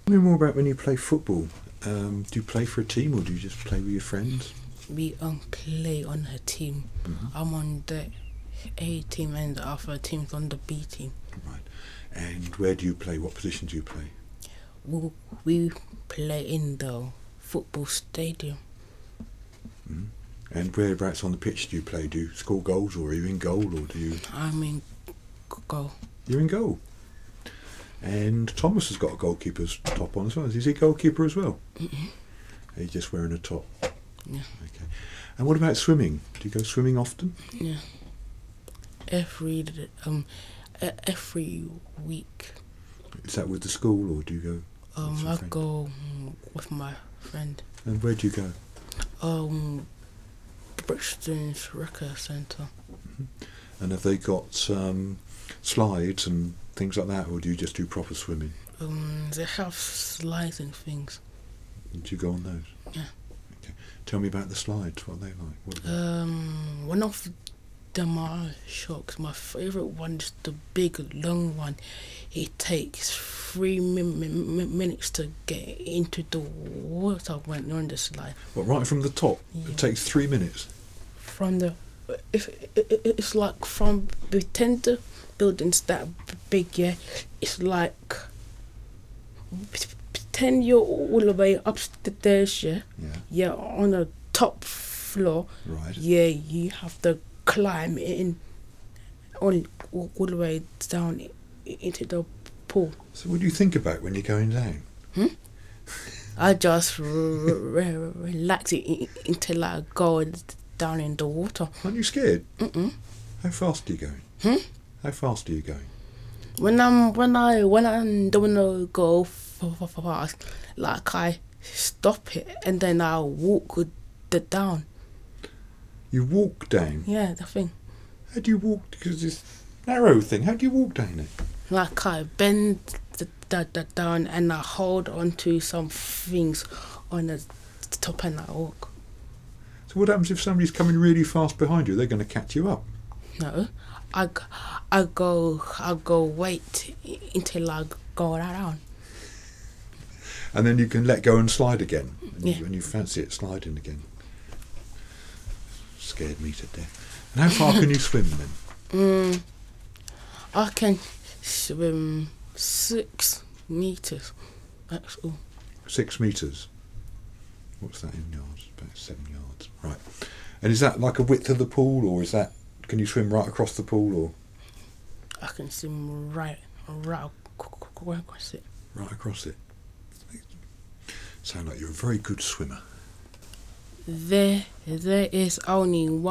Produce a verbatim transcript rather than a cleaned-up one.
Tell me more about when you play football. Um, do you play for a team or do you just play with your friends? We um play on a team. Mm-hmm. I'm on the A team and the other team's on the B team. Right. And where do you play? What position do you play? We, we play in the football stadium. Mm-hmm. And whereabouts on the pitch do you play? Do you score goals or are you in goal or do you... I'm in goal. You're in goal. And Thomas has got a goalkeeper's top on as well. Is he a goalkeeper as well? Mm-hmm. He's just wearing a top. Yeah. Okay. And what about swimming? Do you go swimming often? Yeah. Every um every week. Is that with the school or do you go? Um, I go with my friend. And where do you go? Um, Brixton's Record Centre. Mm-hmm. And have they got um, slides and things like that, or do you just do proper swimming? Um, they have slides and things. Do you go on those? Yeah. Okay. Tell me about the slides. What are they like? What are they? Um, one of them are shocks. My favourite one is the big long one. It takes three min- min- minutes to get into the water when you're on the slide. What, right from the top? Yeah. It takes three minutes. From the, if it, it, it's like from the tender buildings that big, yeah. It's like pretend you're all the way upstairs, yeah. Yeah. Yeah, on the top floor. Right. Yeah, you have to climb in, all all the way down into the pool. So what do you think about when you're going down? Hmm? I just r- r- relax it until I go down in the water. Aren't you scared? Mm-mm. How fast are you going? Hmm? How fast are you going? When I'm when I when I don't wanna go fast, like I stop it and then I walk the down. You walk down? Yeah, the thing. How do you walk? Because this narrow thing. How do you walk down it? Like I bend the, the, the down and I hold onto some things on the top and I walk. So what happens if somebody's coming really fast behind you? They're going to catch you up. No, I, g- I go I go wait until I go down. And then you can let go and slide again. And Yeah. you, when you fancy it, sliding again. Scared me to death. And how far can you swim then? Mm, I can swim six meters. That's all. Six metres. What's that in yards? About seven yards. Right. And is that like a width of the pool, or is that, can you swim right across the pool, or? I can swim right, right across it. Right across it. Sound like you're a very good swimmer. There, there is only one.